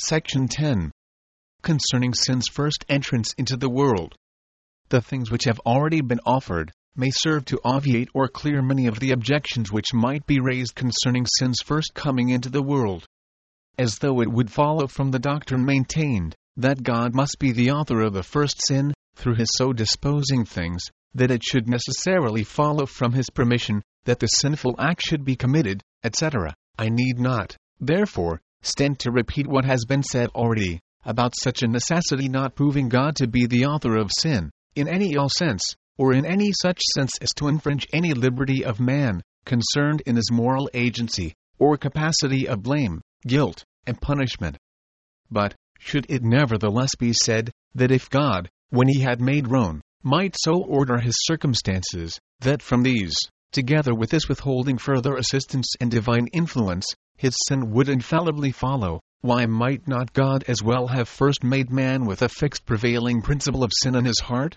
Section 10. Concerning sin's first entrance into the world. The things which have already been offered may serve to obviate or clear many of the objections which might be raised concerning sin's first coming into the world. As though it would follow from the doctrine maintained, that God must be the author of the first sin, through his so disposing things, that it should necessarily follow from his permission, that the sinful act should be committed, etc. I need not, therefore, stand to repeat what has been said already, about such a necessity not proving God to be the author of sin, in any ill sense, or in any such sense as to infringe any liberty of man, concerned in his moral agency, or capacity of blame, guilt, and punishment. But, should it nevertheless be said, that if God, when he had made Rome, might so order his circumstances, that from these, together with this withholding further assistance and divine influence, his sin would infallibly follow, why might not God as well have first made man with a fixed prevailing principle of sin in his heart?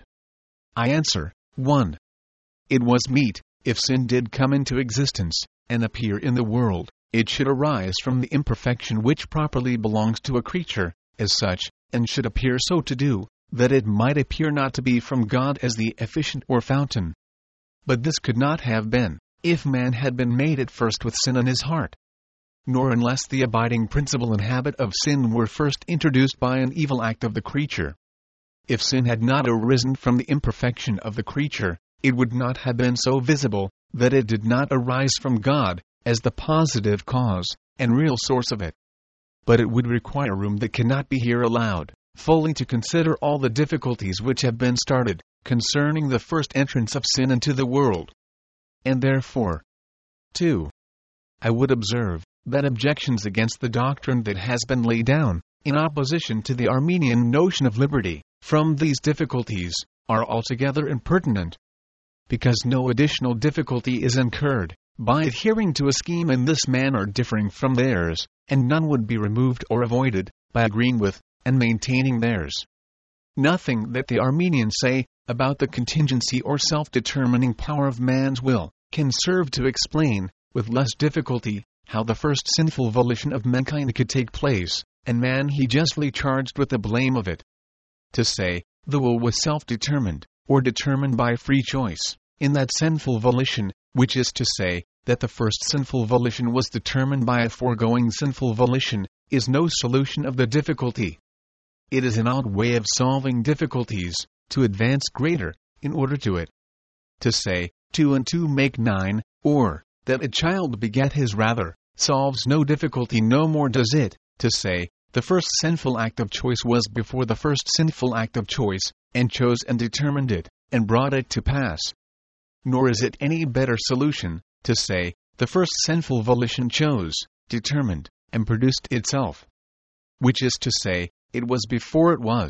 I answer, 1. It was meet, if sin did come into existence, and appear in the world, it should arise from the imperfection which properly belongs to a creature, as such, and should appear so to do, that it might appear not to be from God as the efficient or fountain. But this could not have been, if man had been made at first with sin in his heart. Nor unless the abiding principle and habit of sin were first introduced by an evil act of the creature. If sin had not arisen from the imperfection of the creature, it would not have been so visible, that it did not arise from God, as the positive cause, and real source of it. But it would require room that cannot be here allowed, fully to consider all the difficulties which have been started, concerning the first entrance of sin into the world. And therefore, 2. I would observe, that objections against the doctrine that has been laid down, in opposition to the Arminian notion of liberty, from these difficulties, are altogether impertinent. Because no additional difficulty is incurred, by adhering to a scheme in this manner differing from theirs, and none would be removed or avoided, by agreeing with, and maintaining theirs. Nothing that the Arminians say, about the contingency or self-determining power of man's will, can serve to explain, with less difficulty, how the first sinful volition of mankind could take place, and man he justly charged with the blame of it. To say, the will was self-determined, or determined by free choice, in that sinful volition, which is to say, that the first sinful volition was determined by a foregoing sinful volition, is no solution of the difficulty. It is an odd way of solving difficulties, to advance greater, in order to it. To say, 2 and 2 make 9, or, that a child beget his rather, solves no difficulty no more does it, to say, the first sinful act of choice was before the first sinful act of choice, and chose and determined it, and brought it to pass. Nor is it any better solution, to say, the first sinful volition chose, determined, and produced itself. Which is to say, it was before it was.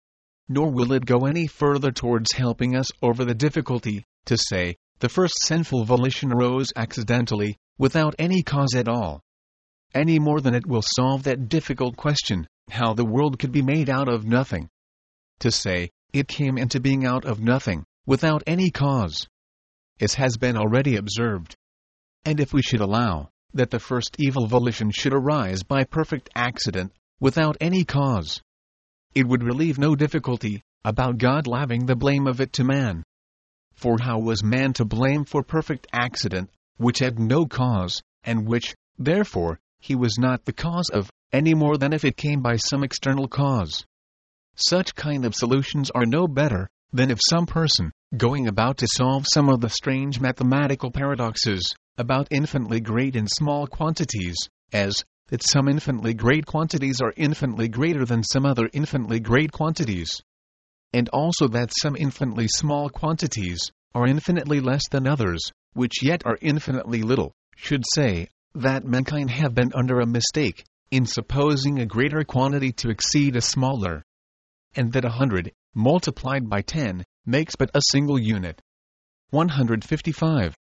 Nor will it go any further towards helping us over the difficulty, to say, the first sinful volition arose accidentally, without any cause at all. Any more than it will solve that difficult question, how the world could be made out of nothing. To say, it came into being out of nothing, without any cause. As has been already observed. And if we should allow, that the first evil volition should arise by perfect accident, without any cause, it would relieve no difficulty, about God laving the blame of it to man. For how was man to blame for perfect accident, which had no cause, and which, therefore, he was not the cause of, any more than if it came by some external cause? Such kind of solutions are no better, than if some person, going about to solve some of the strange mathematical paradoxes, about infinitely great and small quantities, as, that some infinitely great quantities are infinitely greater than some other infinitely great quantities, and also that some infinitely small quantities are infinitely less than others, which yet are infinitely little, should say, that mankind have been under a mistake, in supposing a greater quantity to exceed a smaller, and that 100, multiplied by 10, makes but a single unit. 155.